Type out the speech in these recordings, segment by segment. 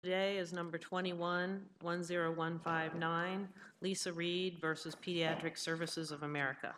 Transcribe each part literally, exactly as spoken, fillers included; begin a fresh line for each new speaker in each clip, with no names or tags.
Today is number twenty-one, one zero one five nine, Lisa Reed versus Pediatric Services of America.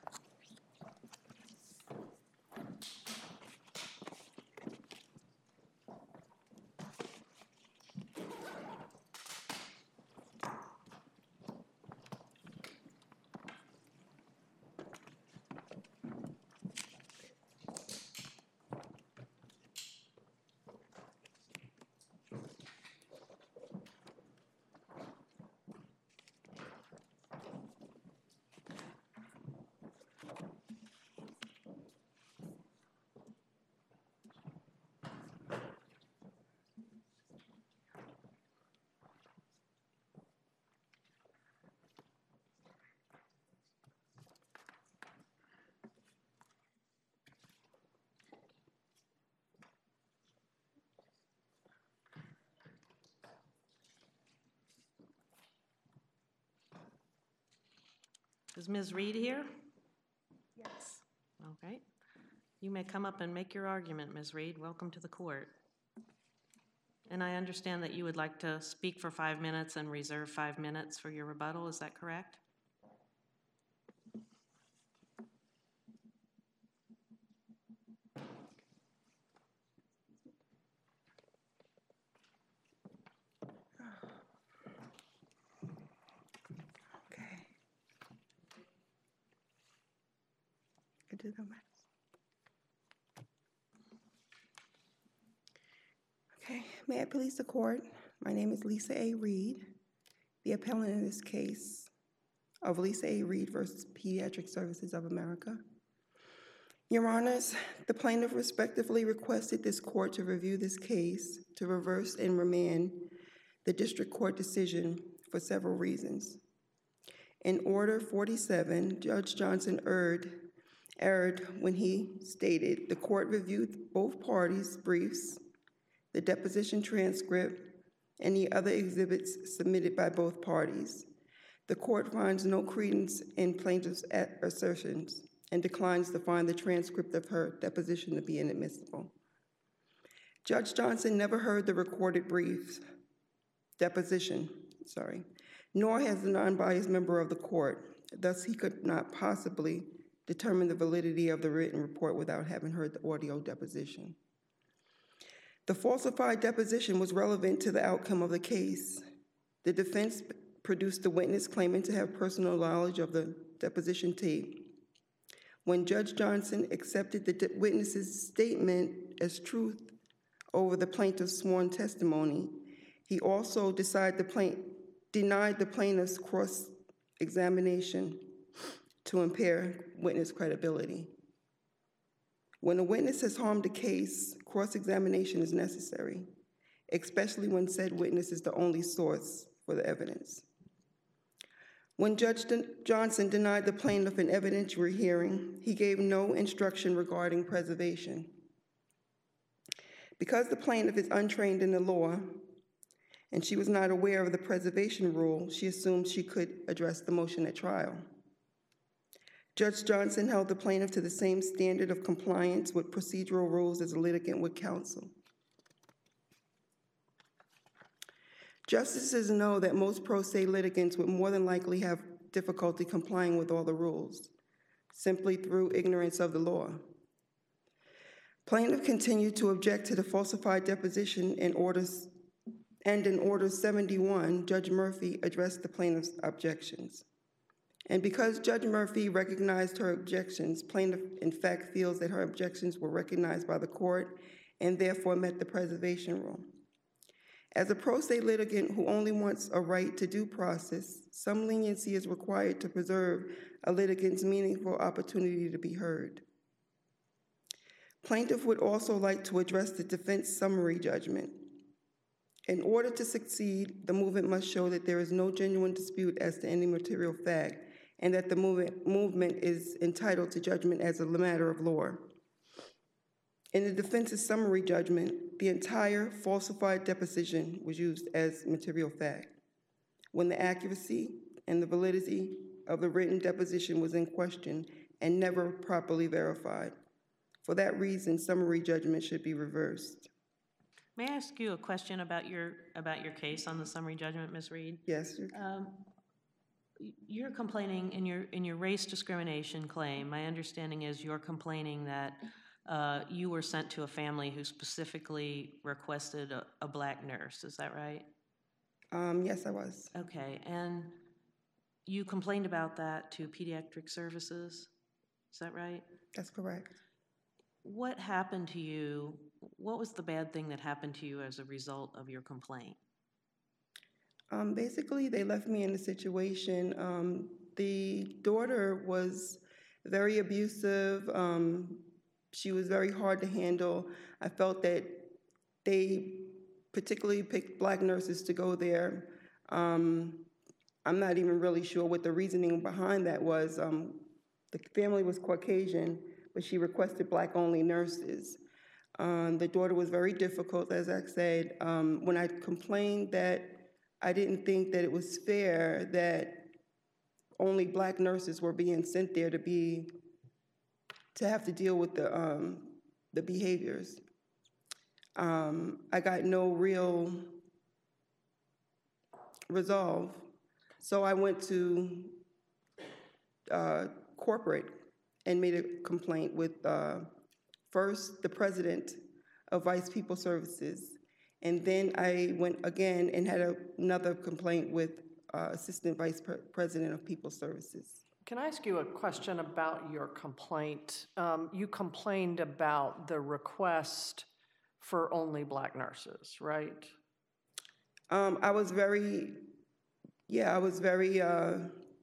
Is Miz Reed here?
Yes.
All right. You may come up and make your argument, Miz Reed. Welcome to the court. And I understand that you would like to speak for five minutes and reserve five minutes for your rebuttal. Is that correct?
Okay. I do the math. Okay. May I please the court? My name is Lisa A. Reed, the appellant in this case of Lisa A. Reed versus Pediatric Services of America. Your Honors, the plaintiff respectively requested this court to review this case to reverse and remand the district court decision for several reasons. In Order forty-seven, Judge Johnson erred, erred when he stated the court reviewed both parties' briefs, the deposition transcript, and the other exhibits submitted by both parties. The court finds no credence in plaintiff's assertions and declines to find the transcript of her deposition to be inadmissible. Judge Johnson never heard the recorded briefs, deposition, sorry, nor has the non-biased member of the court. Thus, he could not possibly determine the validity of the written report without having heard the audio deposition. The falsified deposition was relevant to the outcome of the case. The defense produced a witness claiming to have personal knowledge of the deposition tape. When Judge Johnson accepted the witness's statement as truth over the plaintiff's sworn testimony, he also decided the plaint, denied the plaintiff's cross-examination to impair witness credibility. When a witness has harmed a case, cross-examination is necessary, especially when said witness is the only source for the evidence. When Judge Johnson denied the plaintiff an evidentiary hearing, he gave no instruction regarding preservation. Because the plaintiff is untrained in the law and she was not aware of the preservation rule, she assumed she could address the motion at trial. Judge Johnson held the plaintiff to the same standard of compliance with procedural rules as a litigant with counsel. Justices know that most pro se litigants would more than likely have difficulty complying with all the rules, simply through ignorance of the law. Plaintiff continued to object to the falsified deposition in orders, and in Order seventy-one, Judge Murphy addressed the plaintiff's objections. And because Judge Murphy recognized her objections, plaintiff in fact feels that her objections were recognized by the court and therefore met the preservation rule. As a pro se litigant who only wants a right to due process, some leniency is required to preserve a litigant's meaningful opportunity to be heard. Plaintiff would also like to address the defense summary judgment. In order to succeed, the movement must show that there is no genuine dispute as to any material fact and that the movement, movement is entitled to judgment as a matter of law. In the defense's summary judgment, the entire falsified deposition was used as material fact, when the accuracy and the validity of the written deposition was in question and never properly verified. For that reason, summary judgment should be reversed.
May I ask you a question about your, about your case on the summary judgment, Miz Reed?
Yes, you-
Um, y- You're complaining in your, in your race discrimination claim, my understanding is you're complaining that uh, you were sent to a family who specifically requested a, a black nurse, is that right?
um, yes, I was.
Okay, and you complained about that to Pediatric Services, is that right?
That's correct.
What happened to you, what was the bad thing that happened to you as a result of your complaint?
Um, basically, they left me in a situation. Um, the daughter was very abusive. Um, she was very hard to handle. I felt that they particularly picked black nurses to go there. Um, I'm not even really sure what the reasoning behind that was. Um, the family was Caucasian, but she requested black-only nurses. Um, the daughter was very difficult, as I said. Um, when I complained that I didn't think that it was fair that only black nurses were being sent there to be, to have to deal with the, um, the behaviors. Um, I got no real resolve. So I went to uh, corporate and made a complaint with uh, first the president of Vice People Services, and then I went again and had a, another complaint with uh, Assistant Vice Pre President of People Services.
Can I ask you a question about your complaint? Um, you complained about the request for only black nurses, right?
Um, I was very, yeah, I was very, uh,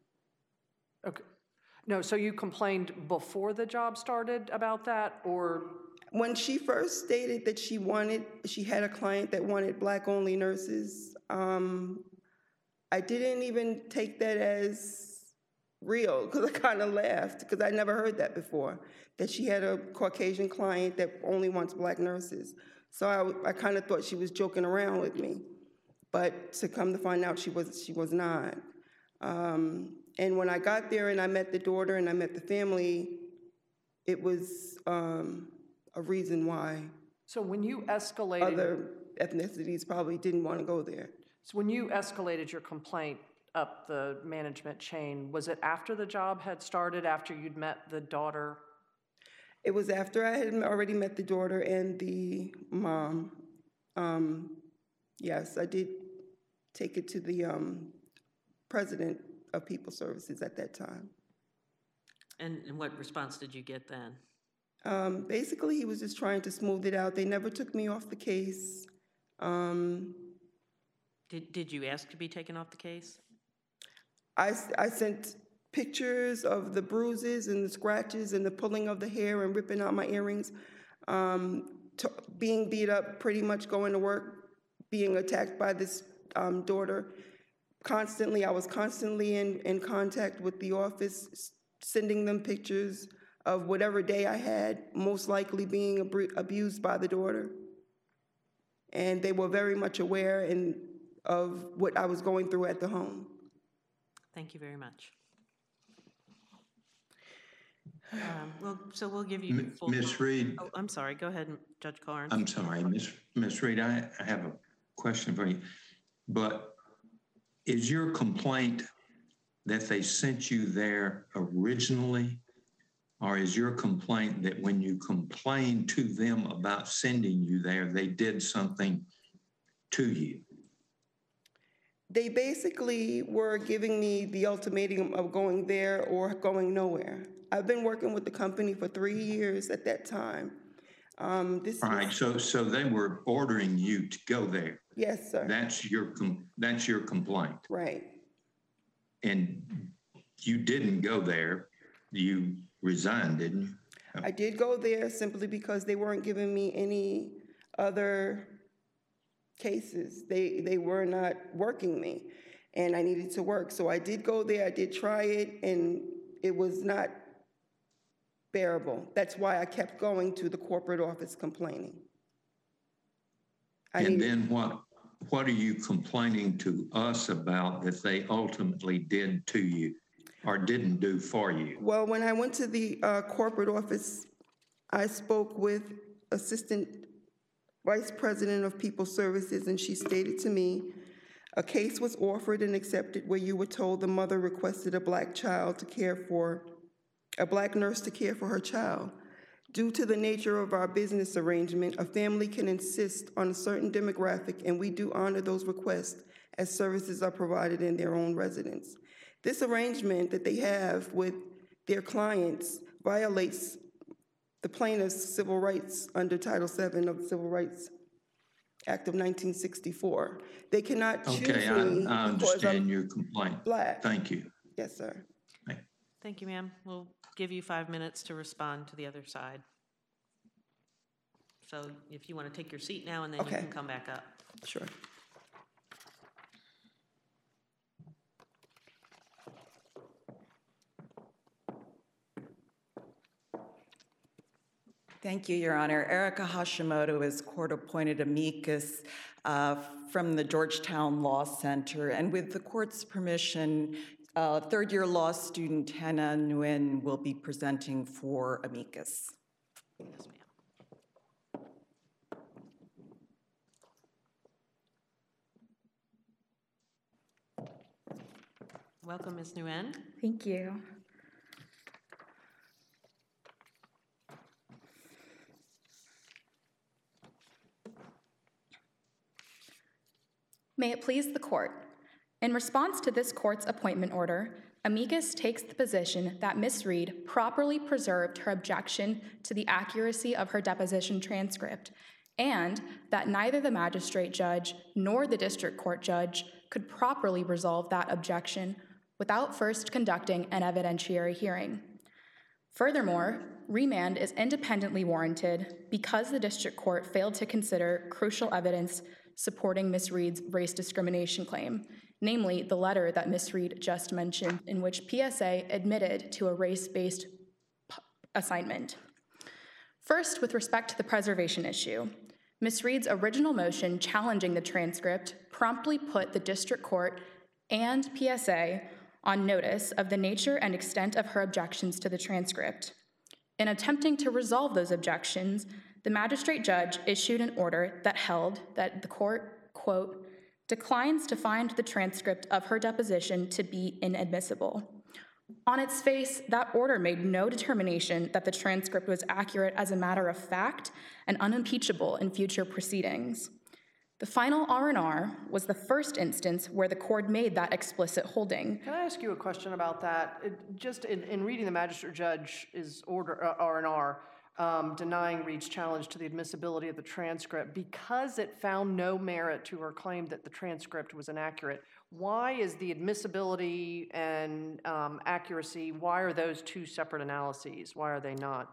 Okay. No, so you complained before the job started about that, or?
when she first stated that she wanted, she had a client that wanted black-only nurses, um, I didn't even take that as real, because I kind of laughed, because I never heard that before, that she had a Caucasian client that only wants black nurses. So I, I kind of thought she was joking around with me, but to come to find out she was, she was not. Um, and when I got there and I met the daughter and I met the family, it was um, a reason why
So when you escalated,
other ethnicities probably didn't want to go there.
so when you escalated your complaint up the management chain, was it after the job had started, after you'd met the daughter?
It was after I had already met the daughter and the mom. Um, yes, I did take it to the um, president of People Services at that time.
And, and what response did you get then?
Um, basically, he was just trying to smooth it out. They never took me off the case. Um,
Did, did you ask to be taken off the case?
I, I sent pictures of the bruises and the scratches and the pulling of the hair and ripping out my earrings, um, to, being beat up, pretty much going to work, being attacked by this um, daughter. Constantly, I was constantly in, in contact with the office, sending them pictures of whatever day I had, most likely being ab abused by the daughter. And they were very much aware and of what I was going through at the home.
Thank you very much. Um, well, so we'll give you
M-
full.
Miz Reed,
Oh, I'm sorry. Go ahead, Judge Carnes.
I'm sorry, Miss Miss Reed, I, I have a question for you. But is your complaint that they sent you there originally? Or is your complaint that when you complained to them about sending you there, they did something to you?
They basically were giving me the ultimatum of going there or going nowhere. I've been working with the company for three years at that time. Um, this
All right, so so they were ordering you to go there.
Yes, sir.
That's your com- that's your complaint.
Right.
And you didn't go there. You resigned, didn't you?
I did go there simply because they weren't giving me any other cases. They they were not working me, and I needed to work. So I did go there. I did try it, and it was not bearable. That's why I kept going to the corporate office complaining. I
And
needed,
then what, what are you complaining to us about that they ultimately did to you or didn't do for you?
well, when I went to the uh, corporate office, I spoke with Assistant Vice President of People Services, and she stated to me, a case was offered and accepted where you were told the mother requested a black child to care for, a black nurse to care for her child. Due to the nature of our business arrangement, a family can insist on a certain demographic, and we do honor those requests as services are provided in their own residence. This arrangement that they have with their clients violates the plaintiff's civil rights under Title seven of the Civil Rights Act of nineteen sixty-four. They cannot choose
Okay, I,
me
I
because
understand
I'm
your complaint.
black.
Thank you.
Yes, sir.
Thank you, ma'am. We'll give you five minutes to respond to the other side. So if you want to take your seat now, and then
Okay.
you can come back up.
Sure.
Thank you, Your Honor. Erica Hashimoto is court-appointed amicus uh, from the Georgetown Law Center. And with the court's permission, uh, third-year law student Hannah Nguyen will be presenting for amicus.
Yes, ma'am. Welcome, Miz Nguyen.
Thank you. May it please the court. In response to this court's appointment order, amicus takes the position that Miz Reed properly preserved her objection to the accuracy of her deposition transcript, and that neither the magistrate judge nor the district court judge could properly resolve that objection without first conducting an evidentiary hearing. Furthermore, remand is independently warranted because the district court failed to consider crucial evidence supporting Miz Reed's race discrimination claim, namely the letter that Miz Reed just mentioned, in which P S A admitted to a race-based assignment. First, with respect to the preservation issue, Miz Reed's original motion challenging the transcript promptly put the district court and P S A on notice of the nature and extent of her objections to the transcript. In attempting to resolve those objections, the magistrate judge issued an order that held that the court, quote, declines to find the transcript of her deposition to be inadmissible. On its face, that order made no determination that the transcript was accurate as a matter of fact and unimpeachable in future proceedings. The final R and R was the first instance where the court made that explicit holding.
Can I ask you a question about that? It, just in, in reading the magistrate judge's order, uh, R and R, um, denying Reed's challenge to the admissibility of the transcript, because it found no merit to her claim that the transcript was inaccurate, why is the admissibility and um, accuracy, why are those two separate analyses? Why are they not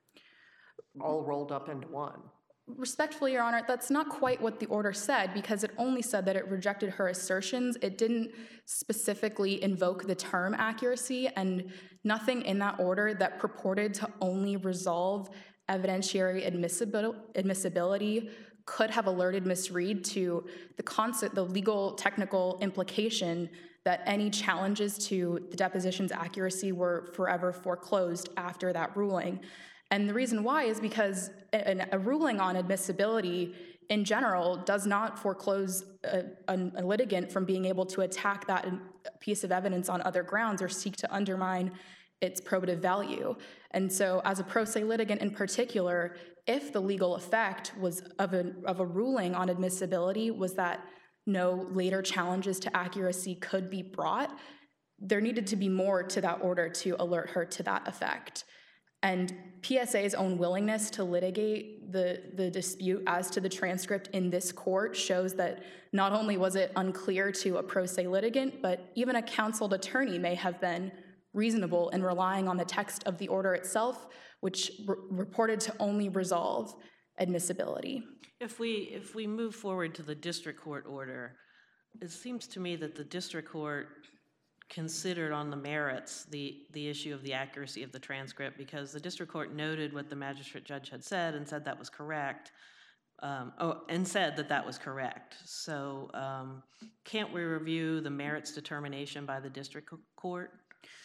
all rolled up into one?
Respectfully, Your Honor, that's not quite what the order said, because it only said that it rejected her assertions. It didn't specifically invoke the term accuracy, and nothing in that order that purported to only resolve evidentiary admissibil- admissibility could have alerted Miz Reed to the concept, the legal technical implication that any challenges to the deposition's accuracy were forever foreclosed after that ruling. And the reason why is because a, a ruling on admissibility in general does not foreclose a, a, a litigant from being able to attack that piece of evidence on other grounds or seek to undermine its probative value. And so as a pro se litigant in particular, if the legal effect was of a, of a ruling on admissibility was that no later challenges to accuracy could be brought, there needed to be more to that order to alert her to that effect. And P S A's own willingness to litigate the, the dispute as to the transcript in this court shows that not only was it unclear to a pro se litigant, but even a counseled attorney may have been reasonable in relying on the text of the order itself, which re- reported to only resolve admissibility.
If we, if we move forward to the district court order, it seems to me that the district court considered on the merits the, the issue of the accuracy of the transcript, because the district court noted what the magistrate judge had said and said that was correct, um, oh, and said that that was correct. So um, can't we review the merits determination by the district court?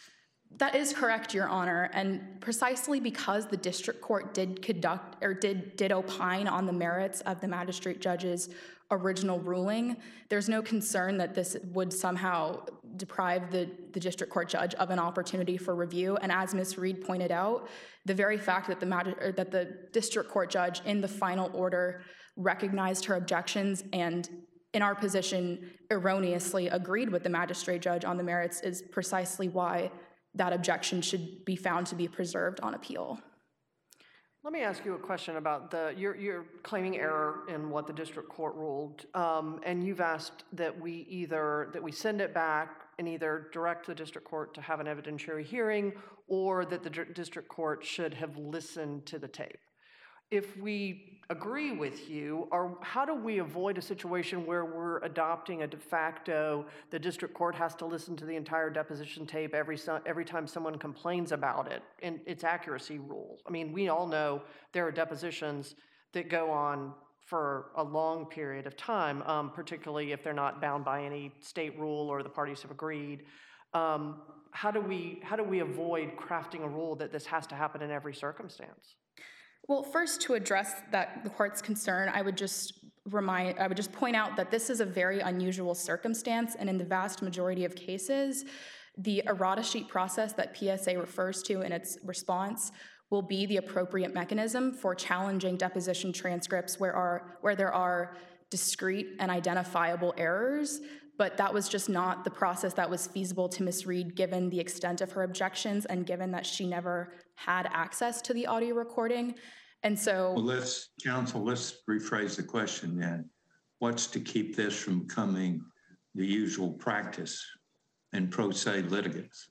That is correct, Your Honor, and precisely because the district court did conduct or did did opine on the merits of the magistrate judge's original ruling, there's no concern that this would somehow deprive the, the district court judge of an opportunity for review. And as Miz Reed pointed out, the very fact that the mag- or that the district court judge in the final order recognized her objections and in our position erroneously agreed with the magistrate judge on the merits is precisely why that objection should be found to be preserved on appeal.
Let me ask you a question about the, you're, you're claiming error in what the district court ruled, um, and you've asked that we either, that we send it back and either direct the district court to have an evidentiary hearing or that the di- district court should have listened to the tape. If we agree with you, or how do we avoid a situation where we're adopting a de facto, the district court has to listen to the entire deposition tape every so- every time someone complains about it and its accuracy rule? I mean, we all know there are depositions that go on for a long period of time, um, particularly if they're not bound by any state rule or the parties have agreed. Um, how do we how do we avoid crafting a rule that this has to happen in every circumstance?
Well, first, to address that the court's concern, I would just remind, I would just point out that this is a very unusual circumstance, and in the vast majority of cases, the errata sheet process that P S A refers to in its response will be the appropriate mechanism for challenging deposition transcripts where are where there are discrete and identifiable errors. But that was just not the process that was feasible to Miz Reed given the extent of her objections and given that she never had access to the audio recording. And so—
Well, let's, counsel, let's rephrase the question then. What's to keep this from becoming the usual practice in pro se litigants?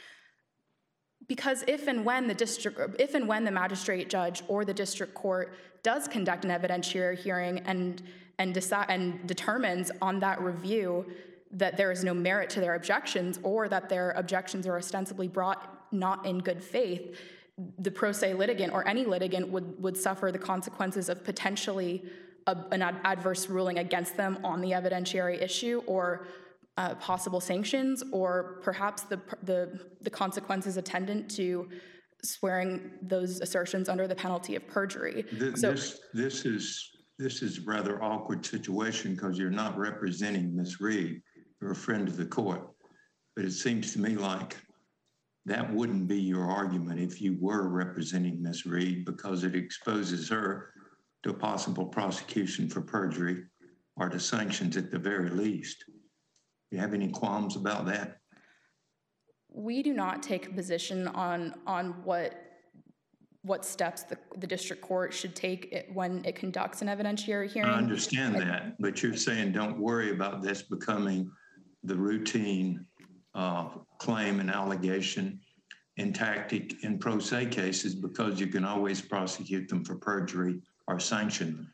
Because if and when the district, if and when the magistrate judge or the district court does conduct an evidentiary hearing and and decide and determines on that review that there is no merit to their objections or that their objections are ostensibly brought not in good faith, the pro se litigant or any litigant would would suffer the consequences of potentially a, an ad- adverse ruling against them on the evidentiary issue or Uh, possible sanctions, or perhaps the, the the consequences attendant to swearing those assertions under the penalty of perjury.
Th-
so,
This, this is, this is a rather awkward situation because you're not representing Miz Reed. You're a friend of the court. But it seems to me like that wouldn't be your argument if you were representing Miz Reed, because it exposes her to a possible prosecution for perjury or to sanctions at the very least. You have any qualms about that?
we do not take a position on on what what steps the, the district court should take it when it conducts an evidentiary hearing.
I understand that, but you're saying don't worry about this becoming the routine uh, claim and allegation and tactic in pro se cases, because you can always prosecute them for perjury or sanction them.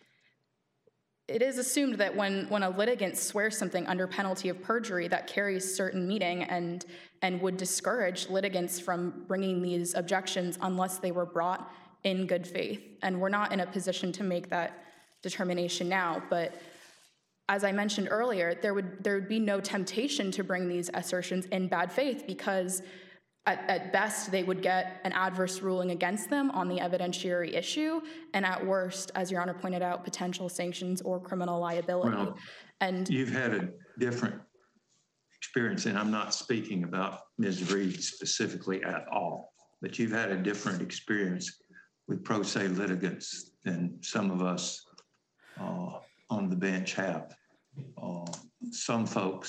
It is assumed that when, when a litigant swears something under penalty of perjury, that carries certain meaning and and would discourage litigants from bringing these objections unless they were brought in good faith. And we're not in a position to make that determination now. But as I mentioned earlier, there would there would be no temptation to bring these assertions in bad faith, because At, at best, they would get an adverse ruling against them on the evidentiary issue, and at worst, as Your Honor pointed out, potential sanctions or criminal liability.
Well,
and
you've had a different experience, and I'm not speaking about Miz Reed specifically at all, but you've had a different experience with pro se litigants than some of us uh, on the bench have. Uh, some folks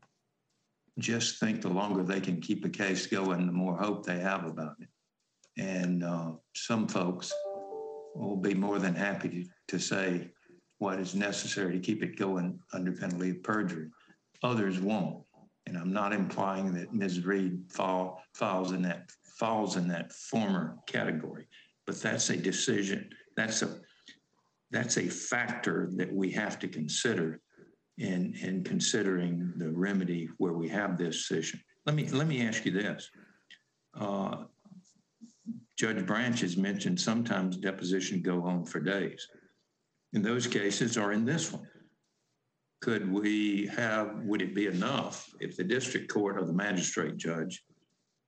just think the longer they can keep a case going, the more hope they have about it. And uh, some folks will be more than happy to, to say what is necessary to keep it going under penalty of perjury. Others won't. And I'm not implying that Miz Reed fall, falls in that falls in that former category, but that's a decision. That's a that's a factor that we have to consider in, in considering the remedy where we have this decision. Let me, let me ask you this. Uh, Judge Branch has mentioned sometimes depositions go on for days. In those cases, or in this one, could we have, would it be enough if the district court or the magistrate judge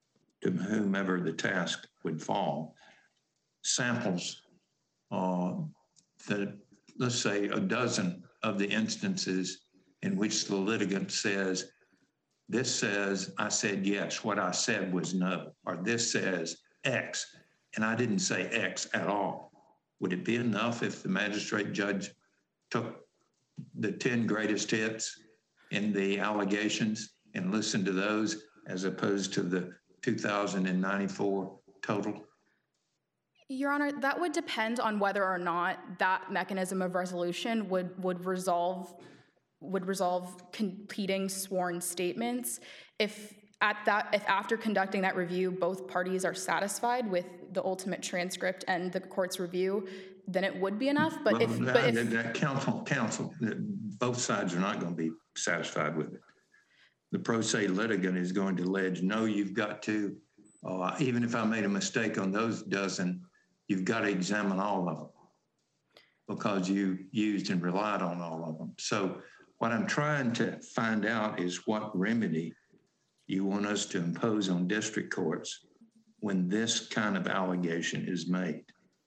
to whomever the task would fall, samples uh, the, let's say, a dozen of the instances in which the litigant says, this says I said yes, what I said was no, or this says X, and I didn't say X at all. Would it be enough if the magistrate judge took the ten greatest hits in the allegations and listened to those as opposed to the two thousand ninety-four total?
Your Honor, that would depend on whether or not that mechanism of resolution would, would resolve would resolve competing sworn statements. If at that, if after conducting that review, both parties are satisfied with the ultimate transcript and the court's review, then it would be enough. But
well,
if,
that,
but if
that counsel, counsel, both sides are not going to be satisfied with it. The pro se litigant is going to allege, no, you've got to, uh, even if I made a mistake on those dozen, you've got to examine all of them because you used and relied on all of them. So what I'm trying to find out is what remedy you want us to impose on district courts when this kind of allegation is made.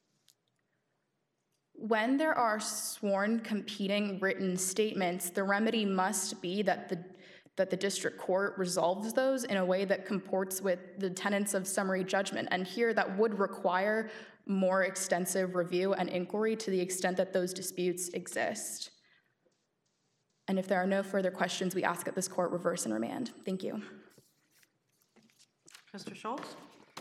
When there are sworn competing written statements, the remedy must be that the that the district court resolves those in a way that comports with the tenets of summary judgment. And here that would require more extensive review and inquiry to the extent that those disputes exist. And if there are no further questions, we ask that this court reverse and remand. Thank you.
Mister Schultz?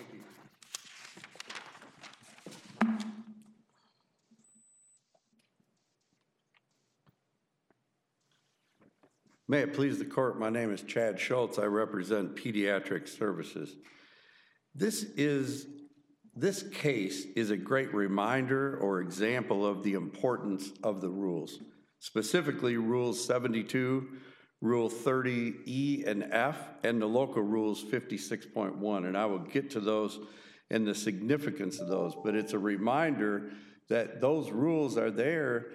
May it please the court, my name is Chad Schultz. I represent Pediatric Services. This is, this case is a great reminder or example of the importance of the rules, specifically Rules seventy-two, Rule thirty E and F, and the local rules fifty-six point one, and I will get to those and the significance of those, but it's a reminder that those rules are there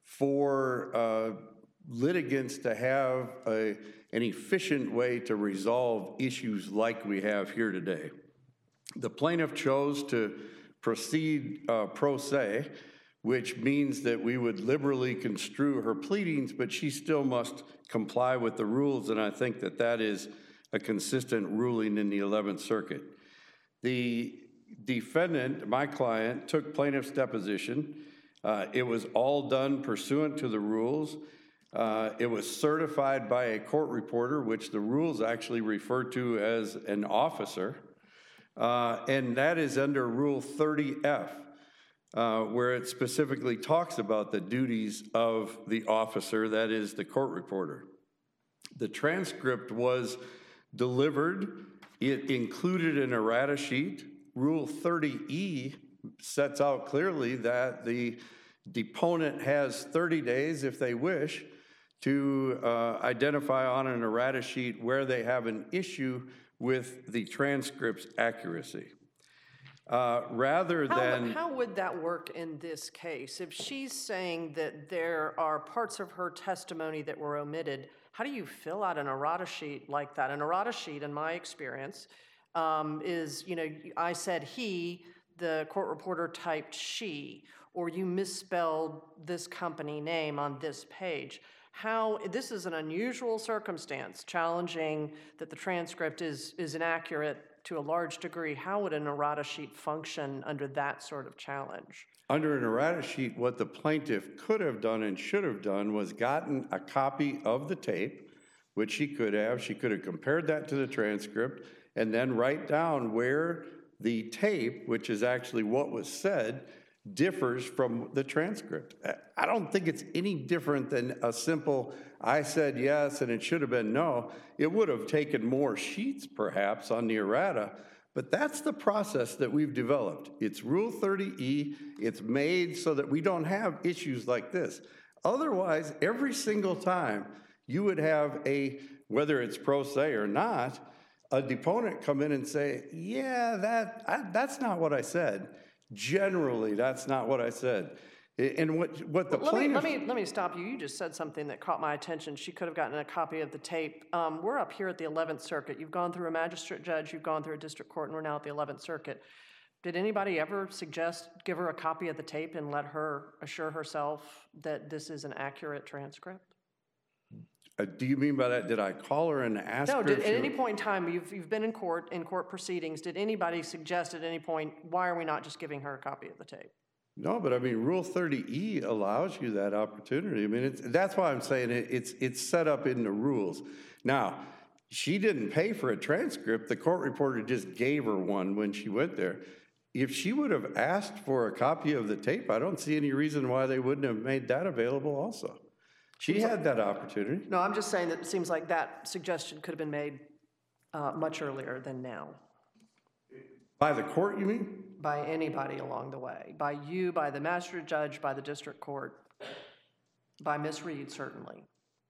for uh, litigants to have a, an efficient way to resolve issues like we have here today. The plaintiff chose to proceed uh, pro se, which means that we would liberally construe her pleadings, but she still must comply with the rules, and I think that that is a consistent ruling in the eleventh Circuit. The defendant, my client, took plaintiff's deposition. Uh, it was all done pursuant to the rules. Uh, it was certified by a court reporter, which the rules actually refer to as an officer, uh, and that is under Rule thirty F, uh, where it specifically talks about the duties of the officer, that is the court reporter. The transcript was delivered. It included an errata sheet. Rule thirty E sets out clearly that the deponent has thirty days, if they wish, to uh, identify on an errata sheet where they have an issue with the transcript's accuracy. Uh, rather
How,
than...
how would that work in this case? If she's saying that there are parts of her testimony that were omitted, how do you fill out an errata sheet like that? An errata sheet, in my experience, um, is, you know, I said he, the court reporter typed she, or you misspelled this company name on this page. How, this is an unusual circumstance, challenging that the transcript is, is inaccurate to a large degree. How would an errata sheet function under that sort of challenge?
Under an errata sheet, what the plaintiff could have done and should have done was gotten a copy of the tape, which she could have. She could have compared that to the transcript and then write down where the tape, which is actually what was said, differs from the transcript. I don't think it's any different than a simple, I said yes and it should have been no. It would have taken more sheets perhaps on the errata, but that's the process that we've developed. It's Rule thirty E. It's made so that we don't have issues like this. Otherwise, every single time you would have a, whether it's pro se or not, a deponent come in and say, yeah, that I, that's not what I said. Generally, that's not what I said. And what, what the
Let me,
plaintiff...
let me, let me stop you. You just said something that caught my attention. She could have gotten a copy of the tape. Um, we're up here at the eleventh Circuit. You've gone through a magistrate judge, you've gone through a district court, and we're now at the eleventh Circuit. Did anybody ever suggest, give her a copy of the tape and let her assure herself that this is an accurate transcript?
Uh, do you mean by that, did I call her and ask
No,
her?
did,
if
at
she
any
would-
point in time, you've, you've been in court, in court proceedings, did anybody suggest at any point, why are we not just giving her a copy of the tape?
No, but I mean, Rule thirty E allows you that opportunity. I mean, it's, that's why I'm saying it, it's, it's set up in the rules. Now, she didn't pay for a transcript. The court reporter just gave her one when she went there. If she would have asked for a copy of the tape, I don't see any reason why they wouldn't have made that available also. She had that opportunity.
No, I'm just saying that it seems like that suggestion could have been made uh, much earlier than now.
By the court, you mean?
By anybody along the way, by you, by the magistrate judge, by the district court, by Miz Reed, certainly.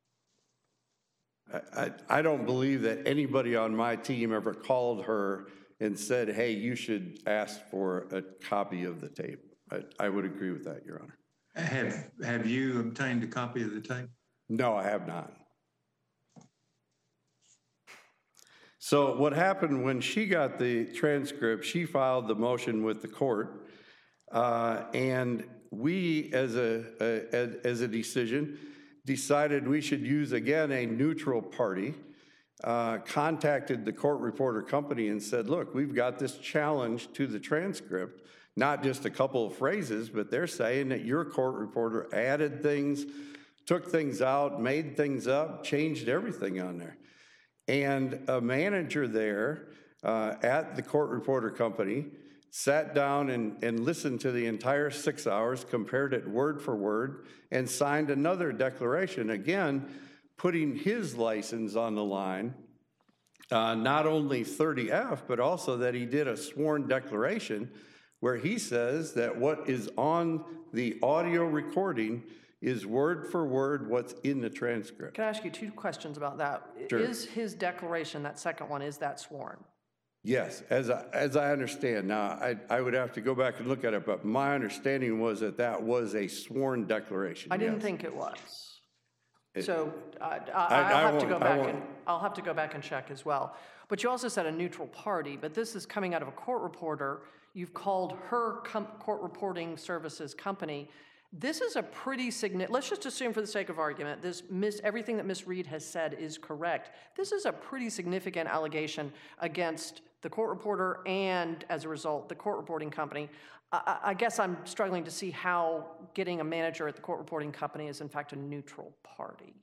I, I, I don't believe that anybody on my team ever called her and said, hey, you should ask for a copy of the tape. I, I would agree with that, Your Honor.
Have, have you obtained a copy of the tape?
No, I have not. So what happened when she got the transcript, she filed the motion with the court, uh, and we, as a, a as a decision, decided we should use, again, a neutral party, uh, contacted the court reporter company and said, look, we've got this challenge to the transcript, not just a couple of phrases, but they're saying that your court reporter added things, took things out, made things up, changed everything on there. And a manager there uh, at the court reporter company sat down and, and listened to the entire six hours, compared it word for word, and signed another declaration, again, putting his license on the line, uh, not only thirty F, but also that he did a sworn declaration where he says that what is on the audio recording is word for word what's in the transcript.
Can I ask you two questions about that?
Sure.
Is his declaration, that second one, is that sworn?
Yes, as I, as I understand. Now, I, I would have to go back and look at it, but my understanding was that that was a sworn declaration.
I didn't
yes.
think it was.
It-
So I, I,
I
I'll have to go
won't- I
back
won't.
and, I'll have to go back and check as well. But you also said a neutral party, but this is coming out of a court reporter. You've called her com- court reporting services company. This is a pretty significant, let's just assume for the sake of argument, this miss, everything that Miz Reed has said is correct. This is a pretty significant allegation against the court reporter and, as a result, the court reporting company. I, I guess I'm struggling to see how getting a manager at the court reporting company is in fact a neutral party.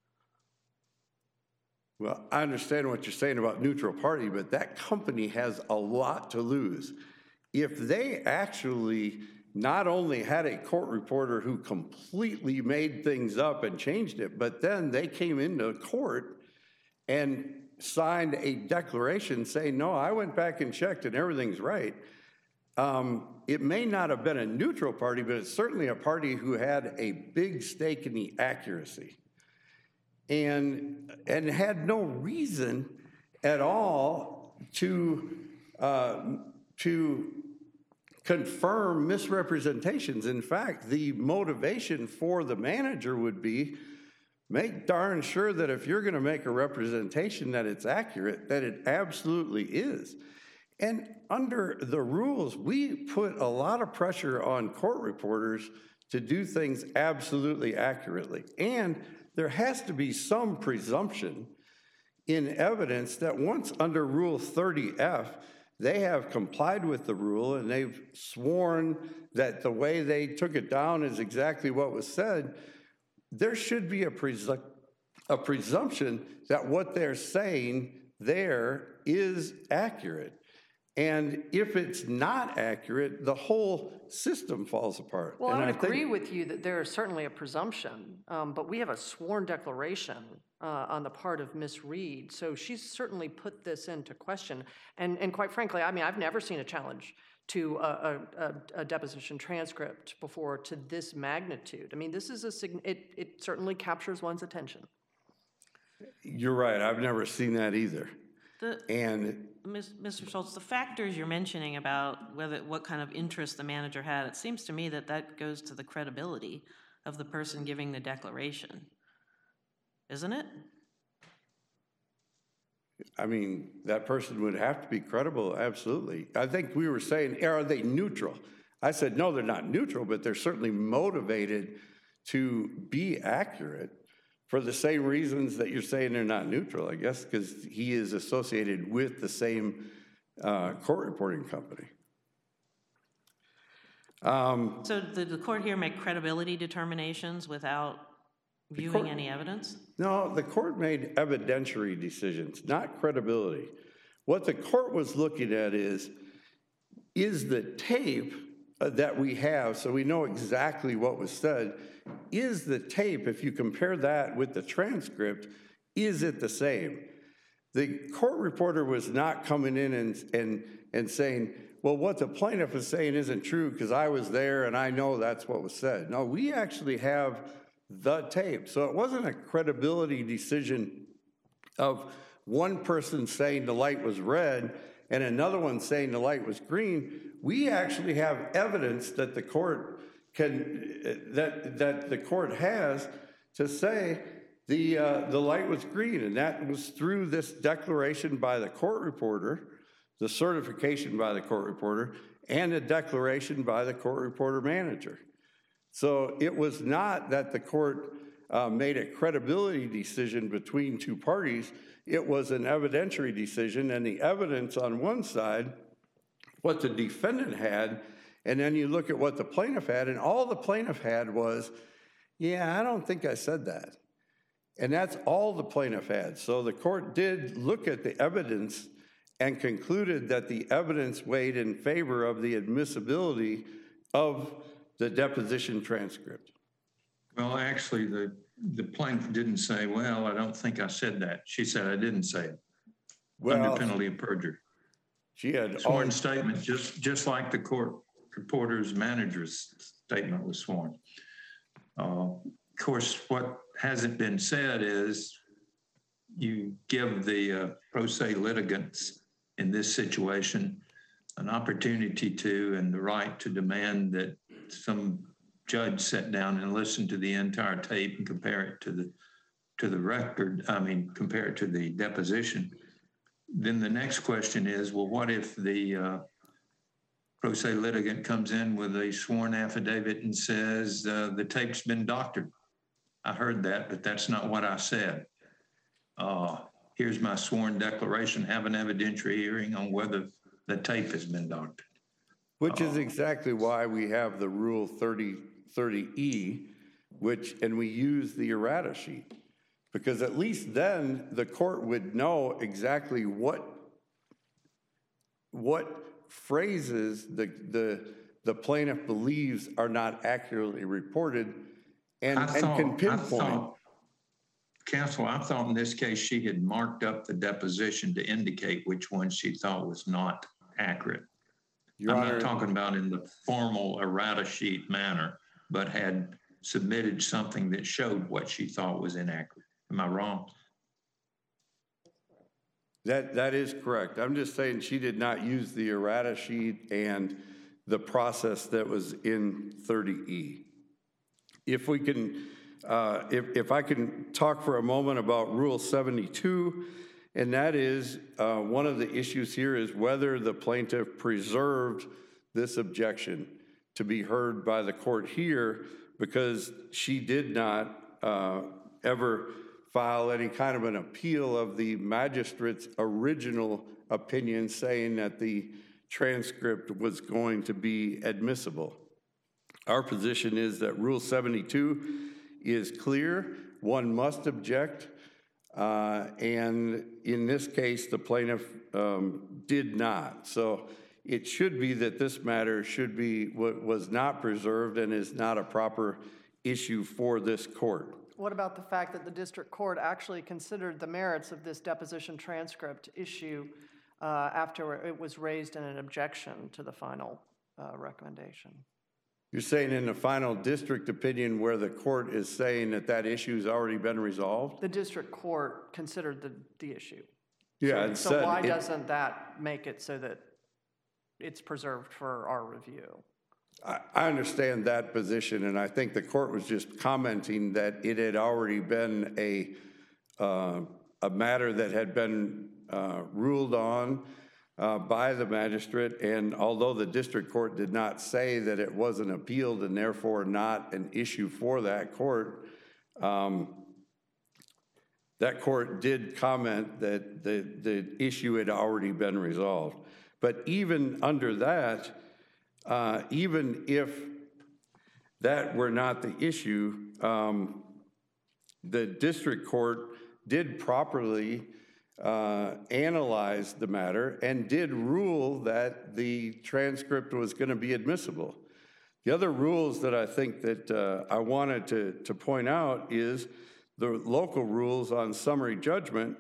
Well, I understand what you're saying about neutral party, but that company has a lot to lose. If they actually not only had a court reporter who completely made things up and changed it, but then they came into court and signed a declaration saying, no, I went back and checked and everything's right. Um, it may not have been a neutral party, but it's certainly a party who had a big stake in the accuracy and, and had no reason at all to, uh, to confirm misrepresentations. In fact, the motivation for the manager would be make darn sure that if you're going to make a representation that it's accurate, that it absolutely is. And under the rules, we put a lot of pressure on court reporters to do things absolutely accurately. And there has to be some presumption in evidence that once under Rule thirty F, they have complied with the rule and they've sworn that the way they took it down is exactly what was said, there should be a, presu- a presumption that what they're saying there is accurate. And if it's not accurate, the whole system falls apart.
Well,
And
I would
think-
agree with you that there is certainly a presumption, um, but we have a sworn declaration uh, on the part of Miz Reed, so she's certainly put this into question. And, and quite frankly, I mean, I've never seen a challenge to a, a, a deposition transcript before to this magnitude. I mean, this is a sign- it, it certainly captures one's attention.
You're right. I've never seen that either.
The,
And
Miz- Mister Schultz, the factors you're mentioning about whether, what kind of interest the manager had, it seems to me that that goes to the credibility of the person giving the declaration, isn't it?
I mean, that person would have to be credible, absolutely. I think we were saying, are they neutral? I said, no, they're not neutral, but they're certainly motivated to be accurate for the same reasons that you're saying they're not neutral, I guess, because he is associated with the same uh, court reporting company. Um,
So did the court here make credibility determinations without viewing
court-
any evidence?
No, the court made evidentiary decisions, not credibility. What the court was looking at is, is the tape uh, that we have, so we know exactly what was said, is the tape, if you compare that with the transcript, is it the same? The court reporter was not coming in and, and, and saying, well, what the plaintiff is saying isn't true because I was there and I know that's what was said. No, we actually have the tape. So it wasn't a credibility decision of one person saying the light was red and another one saying the light was green. We actually have evidence that the court can, that, that the court has to say the, uh, the light was green, and that was through this declaration by the court reporter, the certification by the court reporter, and a declaration by the court reporter manager. So it was not that the court uh, made a credibility decision between two parties. It was an evidentiary decision, and the evidence on one side, what the defendant had, and then you look at what the plaintiff had, and all the plaintiff had was, yeah, I don't think I said that. And that's all the plaintiff had. So the court did look at the evidence and concluded that the evidence weighed in favor of the admissibility of the deposition transcript.
Well, actually, the, the plaintiff didn't say, well, I don't think I said that. She said, I didn't say it.
Well,
Under penalty of perjury.
She had
Sworn
all,
statement, just, just like the court reporter's manager's statement was sworn. Uh, of course, what hasn't been said is you give the uh, pro se litigants in this situation an opportunity to and the right to demand that some judge sit down and listen to the entire tape and compare it to the to the record, I mean, compare it to the deposition. Then the next question is, well, what if the uh, pro se litigant comes in with a sworn affidavit and says, uh, the tape's been doctored. I heard that, but that's not what I said. Uh, here's my sworn declaration, have an evidentiary hearing on whether the tape has been doctored.
which is exactly why we have the Rule thirty thirty E, which, and we use the errata sheet. Because at least then the court would know exactly what, what phrases the, the, the plaintiff believes are not accurately reported and,
I
and
thought,
can
I
pinpoint.
thought, counsel, I thought in this case she had marked up the deposition to indicate which one she thought was not accurate.
Your
I'm
Honor,
not talking about in the formal errata sheet manner, but had submitted something that showed what she thought was inaccurate. Am I wrong?
that, that is correct. I'm just saying she did not use the errata sheet and the process that was in thirty E. If we can, uh, if, if I can talk for a moment about Rule seventy-two, and that is, uh, one of the issues here is whether the plaintiff preserved this objection to be heard by the court here, because she did not uh, ever file any kind of an appeal of the magistrate's original opinion saying that the transcript was going to be admissible. Our position is that Rule seventy-two is clear. One must object. Uh, and in this case, the plaintiff um, did not. So it should be that this matter should be, was not preserved and is not a proper issue for this court.
What about the fact that the district court actually considered the merits of this deposition transcript issue uh, after it was raised in an objection to the final uh, recommendation?
You're saying in the final district opinion where the court is saying that that issue has already been resolved?
The district court considered the, the issue.
Yeah, and
So
said
why
it-
doesn't that make it so that it's preserved for our review?
I, I understand that position, and I think the court was just commenting that it had already been a, uh, a matter that had been uh, ruled on uh, by the magistrate, and although the district court did not say that it wasn't appealed and therefore not an issue for that court, um, that court did comment that the, the issue had already been resolved. But even under that, uh, even if that were not the issue, um, the district court did properly uh, analyze the matter and did rule that the transcript was going to be admissible. The other rules that I think that uh, I wanted to, to point out is the local rules on summary judgment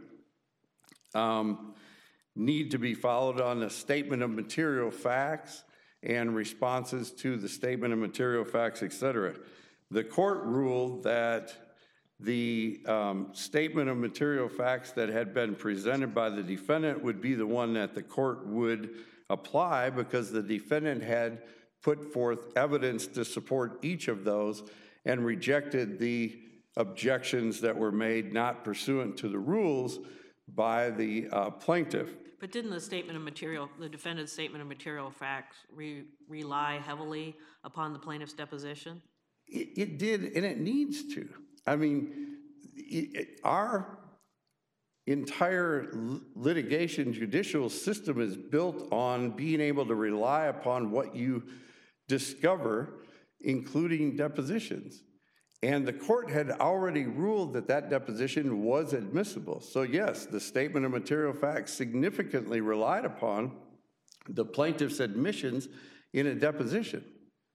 um, need to be followed on the statement of material facts and responses to the statement of material facts, et cetera. The court ruled that the um, statement of material facts that had been presented by the defendant would be the one that the court would apply because the defendant had put forth evidence to support each of those and rejected the objections that were made not pursuant to the rules by the uh, plaintiff.
But didn't the statement of material, the defendant's statement of material facts re rely heavily upon the plaintiff's deposition?
It, it did, and it needs to. I mean, it, it, our entire litigation judicial system is built on being able to rely upon what you discover, including depositions. And the court had already ruled that that deposition was admissible. So yes, the statement of material facts significantly relied upon the plaintiff's admissions in a deposition.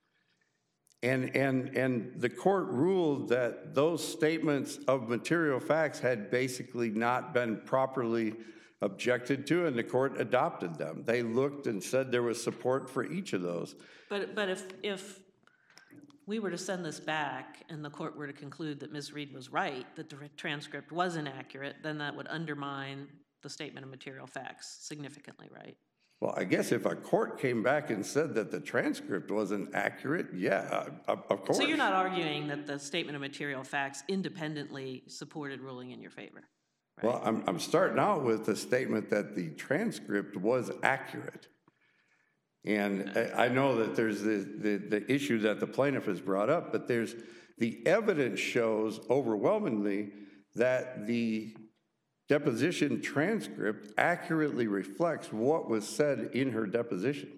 And, and, and the court ruled that those statements of material facts had basically not been properly objected to, and the court adopted them. They looked and said there was support for each of those.
But, but if, if we were to send this back and the court were to conclude that Miz Reed was right, that the transcript was inaccurate, then that would undermine the statement of material facts significantly, right?
Well, I guess if a court came back and said that the transcript wasn't accurate, yeah, of, of course.
So you're not arguing that the statement of material facts independently supported ruling in your favor? Right?
Well, I'm, I'm starting out with the statement that the transcript was accurate. And I, I know that there's the, the, the issue that the plaintiff has brought up, but there's the evidence shows overwhelmingly that the deposition transcript accurately reflects what was said in her deposition.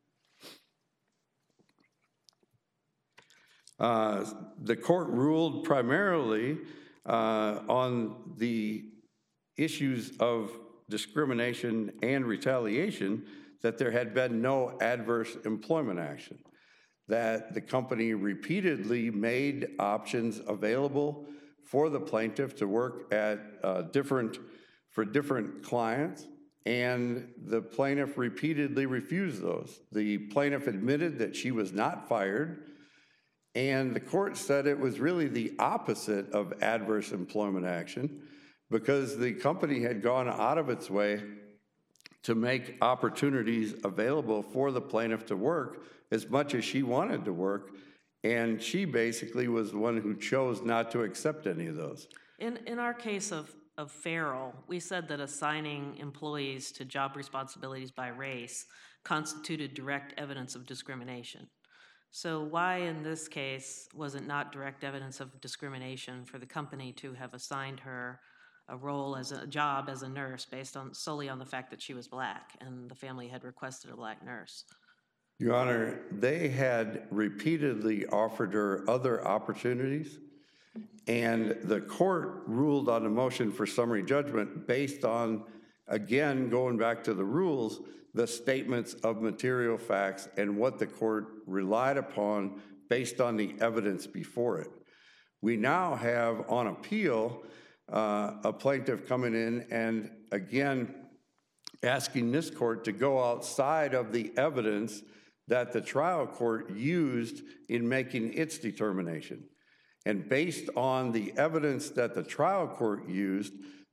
Uh, the court ruled primarily uh, on the issues of discrimination and retaliation, that there had been no adverse employment action, that the company repeatedly made options available for the plaintiff to work at uh, different, for different clients, and the plaintiff repeatedly refused those. The plaintiff admitted that she was not fired, and the court said it was really the opposite of adverse employment action because the company had gone out of its way to make opportunities available for the plaintiff to work as much as she wanted to work, and she basically was the one who chose not to accept any of those.
In, in our case of, of Farrell, we said that assigning employees to job responsibilities by race constituted direct evidence of discrimination. So why in this case was it not direct evidence of discrimination for the company to have assigned her a role as a job as a nurse based on solely on the fact that she was black and the family had requested a black nurse?
Your Honor, they had repeatedly offered her other opportunities, and the court ruled on a motion for summary judgment based on, again, going back to the rules, the statements of material facts and what the court relied upon based on the evidence before it. We now have on appeal uh, a plaintiff coming in and, again, asking this court to go outside of the evidence that the trial court used in making its determination. And based on the evidence that the trial court used,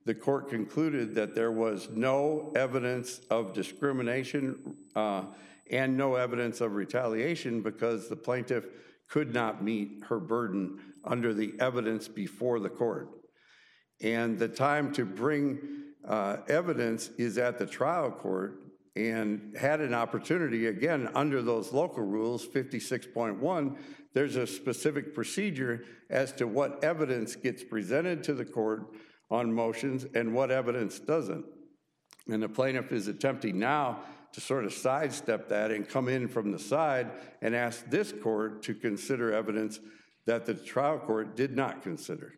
the court concluded that there was no evidence of discrimination uh, and no evidence of retaliation because the plaintiff could not meet her burden under the evidence before the court. And the time to bring uh, evidence is at the trial court, and had an opportunity, again, under those local rules, fifty-six point one, there's a specific procedure as to what evidence gets presented to the court on motions and what evidence doesn't. And the plaintiff is attempting now to sort of sidestep that and come in from the side and ask this court to consider evidence that the trial court did not consider.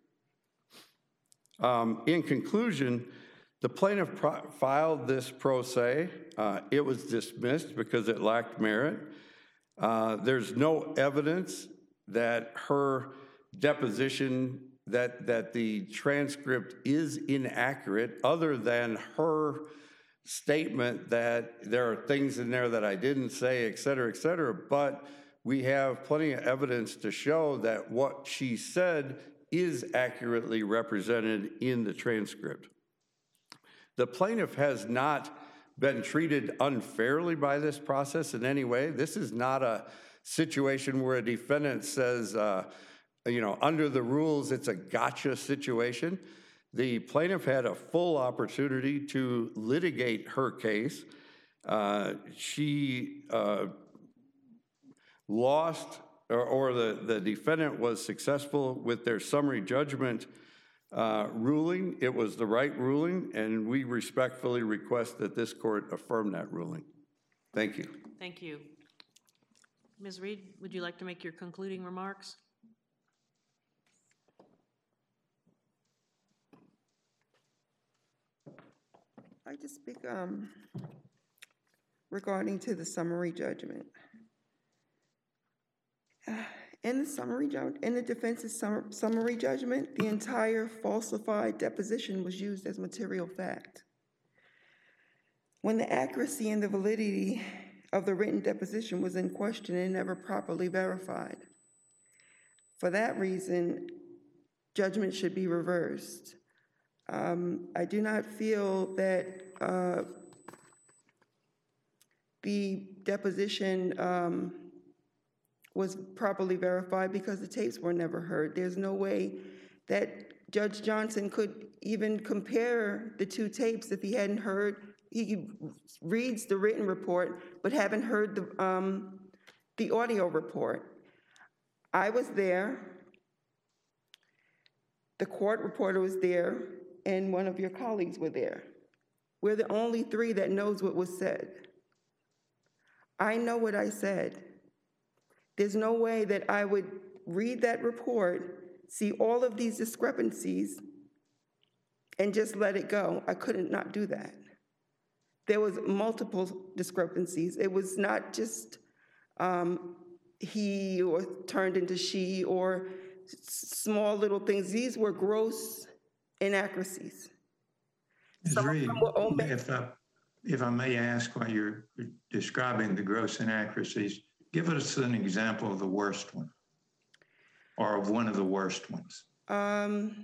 Um, in conclusion, the plaintiff pro- filed this pro se. Uh, it was dismissed because it lacked merit. Uh, there's no evidence that her deposition, that, that the transcript is inaccurate, other than her statement that there are things in there that I didn't say, et cetera, et cetera. But we have plenty of evidence to show that what she said is accurately represented in the transcript. The plaintiff has not been treated unfairly by this process in any way. This is not a situation where a defendant says, uh, you know, under the rules, it's a gotcha situation. The plaintiff had a full opportunity to litigate her case. Uh, she uh, lost, or, or the, the defendant was successful with their summary judgment Uh, ruling. It was the right ruling, and we respectfully request that this court affirm that ruling. Thank you.
Thank you. Miz Reed, would you like to make your concluding remarks?
I just speak um, regarding to the summary judgment. Uh, In the summary ju- in the defense's sum- summary judgment, the entire falsified deposition was used as material fact. When the accuracy and the validity of the written deposition was in question and never properly verified. For that reason, judgment should be reversed. Um, I do not feel that uh, the deposition um, was properly verified because the tapes were never heard. There's no way that Judge Johnson could even compare the two tapes if he hadn't heard. He reads the written report, but haven't heard the, um, the audio report. I was there, the court reporter was there, and one of your colleagues were there. We're the only three that knows what was said. I know what I said. There's no way that I would read that report, see all of these discrepancies, and just let it go. I couldn't not do that. There was multiple discrepancies. It was not just um, he or turned into she or small little things. These were gross inaccuracies.
Miz
Some of
Reed,
them were omitted.
if I, if I may ask, while you're describing the gross inaccuracies, give us an example of the worst one, or of one of the worst ones.
Um,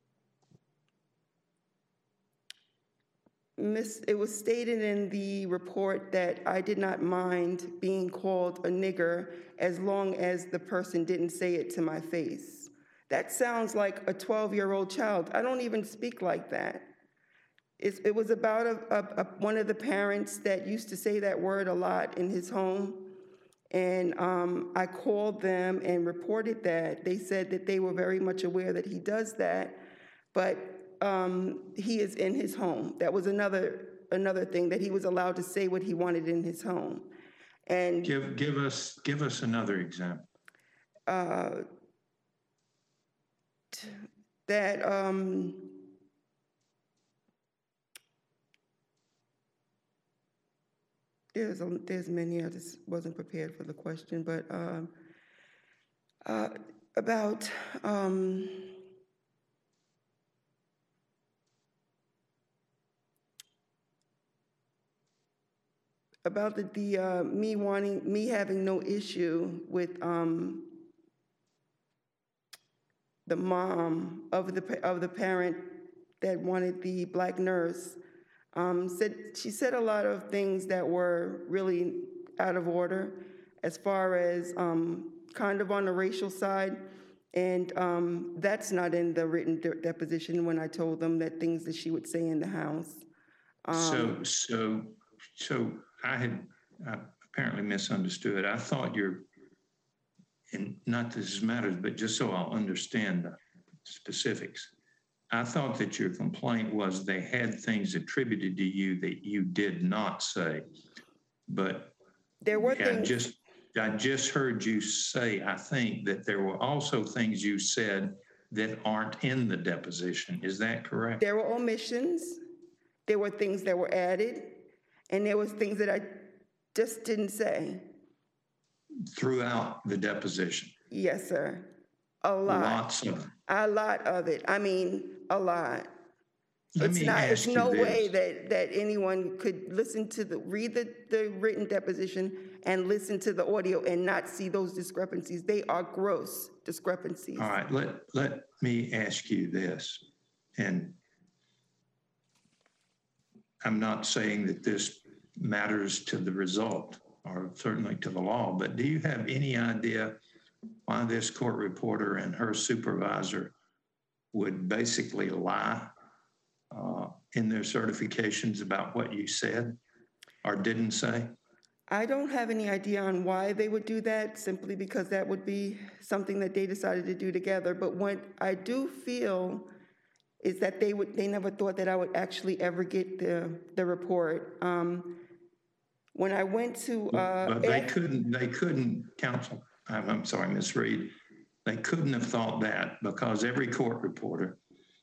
Miss, it was stated in the report that I did not mind being called a nigger as long as the person didn't say it to my face. That sounds like a twelve-year-old child. I don't even speak like that. It's, it was about a, a, a, one of the parents that used to say that word a lot in his home. And um, I called them and reported that. They said that they were very much aware that he does that, but um, he is in his home. That was another another thing, that he was allowed to say what he wanted in his home. And
Give give us give us another example.
Uh, that um, There's, a, there's many, I just wasn't prepared for the question, but um, uh, about um, about the, the uh, me wanting, me having no issue with um, the mom of the of the parent that wanted the black nurse, um, said, she said a lot of things that were really out of order as far as um, kind of on the racial side. And um, that's not in the written de- deposition when I told them that things that she would say in the House.
So, so, so I had I apparently misunderstood. I thought you're, and not that this matters, but just so I'll understand the specifics. I thought that your complaint was they had things attributed to you that you did not say. But
There were
I
things.
just, I just heard you say, I think, that there were also things you said that aren't in the deposition. Is that correct?
There were omissions, there were things that were added, and there was things that I just didn't say.
Throughout the deposition?
Yes, sir. A lot.
Lots of them.
A lot of it. I mean, a lot.
Let
It's
me
not,
ask
it's
you
no way
this.
that, that anyone could listen to the, read the, the written deposition and listen to the audio and not see those discrepancies. They are gross discrepancies.
All right, let, let me ask you this, and I'm not saying that this matters to the result or certainly to the law, but do you have any idea why this court reporter and her supervisor would basically lie uh, in their certifications about what you said or didn't say?
I don't have any idea on why they would do that, simply because that would be something that they decided to do together. But what I do feel is that they would, they never thought that I would actually ever get the, the report. Um, when I went to, uh,
But they
ask-
couldn't, they couldn't, counsel, I'm, I'm sorry, Miz Reed, they couldn't have thought that because every court reporter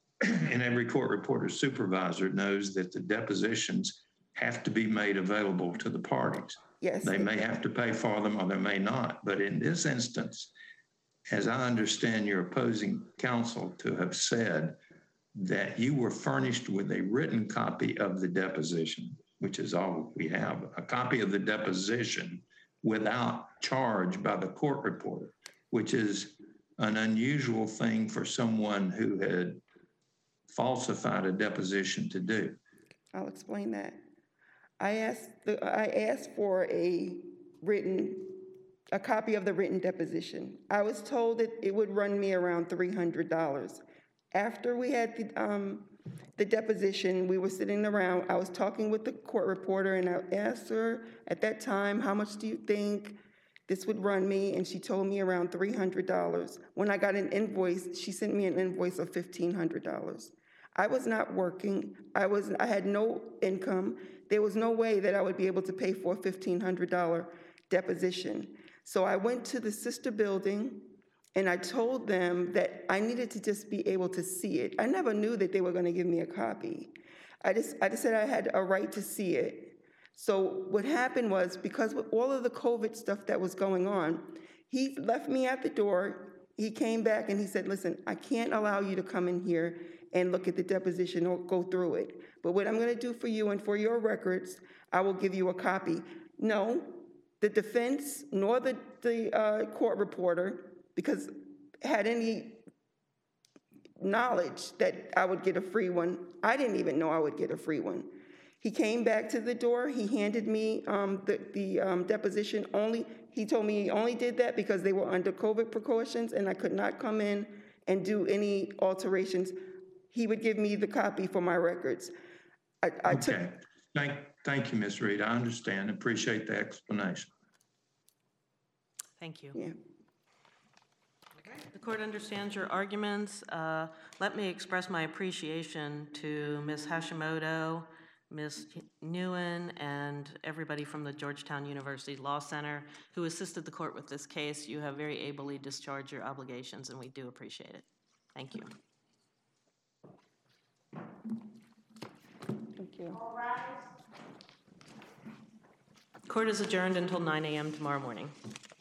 and every court reporter supervisor knows that the depositions have to be made available to the parties.
yes,
They may have to pay for them or they may not. But in this instance, as I understand your opposing counsel to have said, that you were furnished with a written copy of the deposition, which is all we have, a copy of the deposition without charge by the court reporter, which is an unusual thing for someone who had falsified a deposition to do.
I'll explain that. I asked, the, I asked for a written, a copy of the written deposition. I was told that it would run me around three hundred dollars. After we had the, um, the deposition, we were sitting around, I was talking with the court reporter, and I asked her at that time, how much do you think this would run me? And she told me around three hundred dollars. When I got an invoice, she sent me an invoice of fifteen hundred dollars. I was not working. I was, I had no income. There was no way that I would be able to pay for a fifteen hundred dollars deposition. So I went to the sister building and I told them that I needed to just be able to see it. I never knew that they were going to give me a copy. I just, I just said I had a right to see it. So what happened was, because with all of the COVID stuff that was going on, he left me at the door. He came back and he said, listen, I can't allow you to come in here and look at the deposition or go through it. But what I'm going to do for you and for your records, I will give you a copy. No, the defense nor the, the uh, court reporter, because had any knowledge that I would get a free one. I didn't even know I would get a free one. He came back to the door. He handed me um, the, the um, deposition only. He told me he only did that because they were under COVID precautions and I could not come in and do any alterations. He would give me the copy for my records. I, I took,
Okay. Thank, thank you, Miz Reed. I understand. Appreciate the explanation.
Thank you.
yeah.
The court understands your arguments. Uh, Let me express my appreciation to Miz Hashimoto, Miz Nguyen, and everybody from the Georgetown University Law Center who assisted the court with this case. You have very ably discharged your obligations, and we do appreciate it. Thank you.
Thank you.
Court is adjourned until nine a m tomorrow morning.